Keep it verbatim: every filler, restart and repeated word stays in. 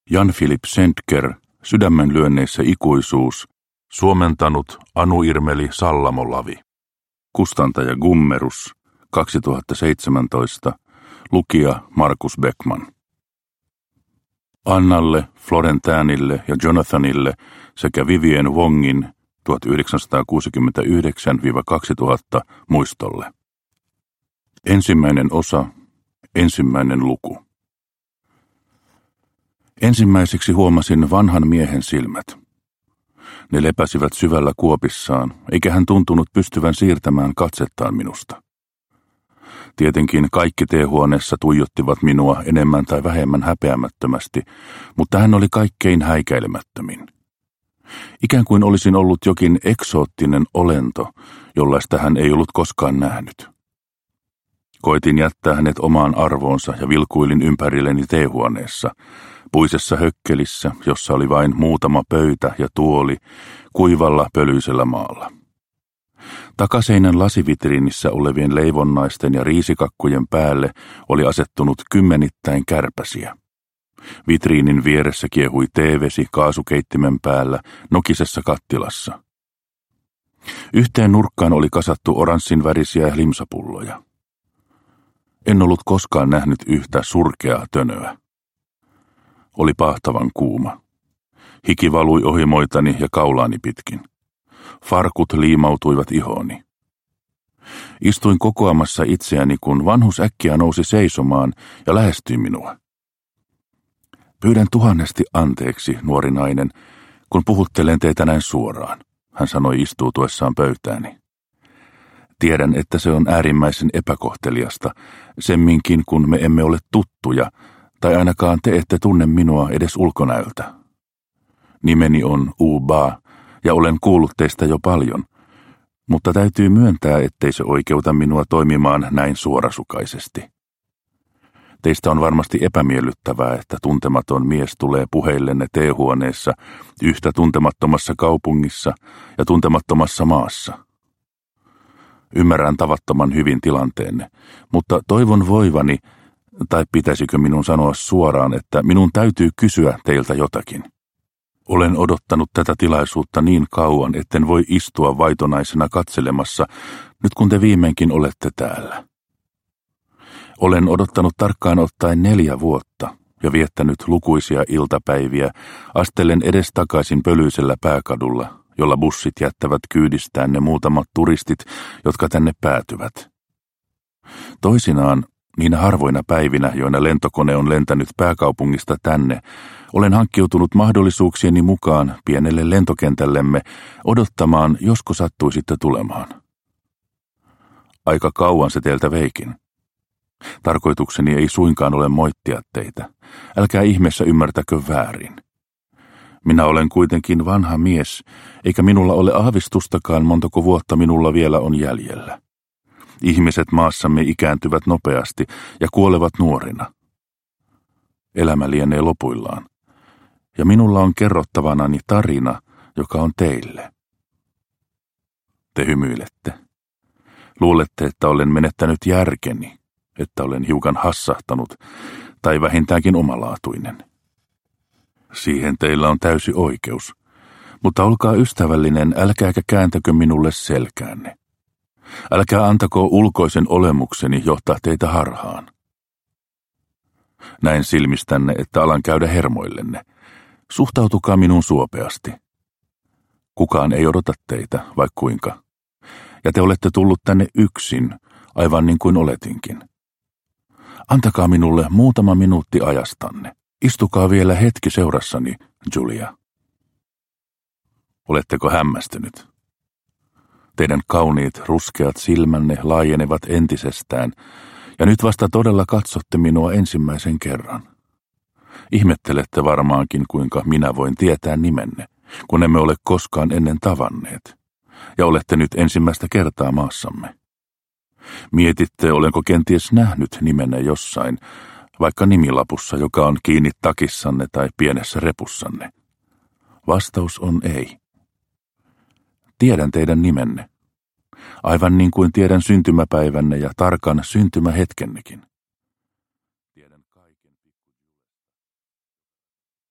Jan-Philipp Sendker, Sydämenlyönneissä ikuisuus, suomentanut Anu Irmeli Sallamolavi. Kustantaja Gummerus, kaksituhattaseitsemäntoista, lukija Markus Beckman. Annalle, Florentinelle ja Jonathanille sekä Vivien Wongin tuhatyhdeksänsataakuusikymmentäyhdeksän kaksituhatta muistolle. Ensimmäinen osa, ensimmäinen luku. Ensimmäiseksi huomasin vanhan miehen silmät. Ne lepäsivät syvällä kuopissaan, eikä hän tuntunut pystyvän siirtämään katsettaan minusta. Tietenkin kaikki teehuoneessa tuijottivat minua enemmän tai vähemmän häpeämättömästi, mutta hän oli kaikkein häikäilemättömin. Ikään kuin olisin ollut jokin eksoottinen olento, jollaista hän ei ollut koskaan nähnyt. Koitin jättää hänet omaan arvoonsa ja vilkuilin ympärilleni teehuoneessa, puisessa hökkelissä, jossa oli vain muutama pöytä ja tuoli, kuivalla pölyisellä maalla. Takaseinän lasivitriinissä olevien leivonnaisten ja riisikakkujen päälle oli asettunut kymmenittäin kärpäsiä. Vitriinin vieressä kiehui teevesi kaasukeittimen päällä nokisessa kattilassa. Yhteen nurkkaan oli kasattu oranssin värisiä limsapulloja. En ollut koskaan nähnyt yhtä surkeaa tönöä. Oli pahtavan kuuma. Hiki valui ohimoitani ja kaulaani pitkin. Farkut liimautuivat ihooni. Istuin kokoamassa itseäni, kun vanhus äkkiä nousi seisomaan ja lähestyi minua. Pyydän tuhannesti anteeksi, nuori nainen, kun puhuttelen teitä näin suoraan, hän sanoi istuutuessaan pöytääni. Tiedän, että se on äärimmäisen epäkohteliasta, semminkin kun me emme ole tuttuja, tai ainakaan te ette tunne minua edes ulkonäöltä. Nimeni on U-Ba, ja olen kuullut teistä jo paljon, mutta täytyy myöntää, ettei se oikeuta minua toimimaan näin suorasukaisesti. Teistä on varmasti epämiellyttävää, että tuntematon mies tulee puheillenne teehuoneessa yhtä tuntemattomassa kaupungissa ja tuntemattomassa maassa. Ymmärrän tavattoman hyvin tilanteenne, mutta toivon voivani, tai pitäisikö minun sanoa suoraan, että minun täytyy kysyä teiltä jotakin. Olen odottanut tätä tilaisuutta niin kauan, etten voi istua vaitonaisena katselemassa, nyt kun te viimeinkin olette täällä. Olen odottanut tarkkaan ottaen neljä vuotta ja viettänyt lukuisia iltapäiviä astellen edestakaisin pölyisellä pääkadulla, jolla bussit jättävät kyydistään ne muutamat turistit, jotka tänne päätyvät. Toisinaan, niinä harvoina päivinä, joina lentokone on lentänyt pääkaupungista tänne, olen hankkiutunut mahdollisuuksieni mukaan pienelle lentokentällemme odottamaan, josko sattuisitte tulemaan. Aika kauan se teiltä veikin. Tarkoitukseni ei suinkaan ole moittia teitä. Älkää ihmeessä ymmärtäkö väärin. Minä olen kuitenkin vanha mies, eikä minulla ole aavistustakaan montako vuotta minulla vielä on jäljellä. Ihmiset maassamme ikääntyvät nopeasti ja kuolevat nuorina. Elämä lienee lopuillaan, ja minulla on kerrottavanani tarina, joka on teille. Te hymyilette. Luulette, että olen menettänyt järkeni, että olen hiukan hassahtanut tai vähintäänkin omalaatuinen. Siihen teillä on täysi oikeus, mutta olkaa ystävällinen, älkääkä kääntäkö minulle selkäänne. Älkää antako ulkoisen olemukseni johtaa teitä harhaan. Näin silmistänne, että alan käydä hermoillenne. Suhtautukaa minun suopeasti. Kukaan ei odota teitä, vaikka kuinka. Ja te olette tullut tänne yksin, aivan niin kuin oletinkin. Antakaa minulle muutama minuutti ajastanne. Istukaa vielä hetki seurassani, Julia. Oletteko hämmästynyt? Teidän kauniit ruskeat silmänne laajenevat entisestään, ja nyt vasta todella katsotte minua ensimmäisen kerran. Ihmettelette varmaankin, kuinka minä voin tietää nimenne, kun emme ole koskaan ennen tavanneet, ja olette nyt ensimmäistä kertaa maassamme. Mietitte, olenko kenties nähnyt nimenne jossain, vaikka nimilapussa, joka on kiinni takissanne tai pienessä repussanne. Vastaus on ei. Tiedän teidän nimenne, aivan niin kuin tiedän syntymäpäivänne ja tarkan syntymähetkennekin.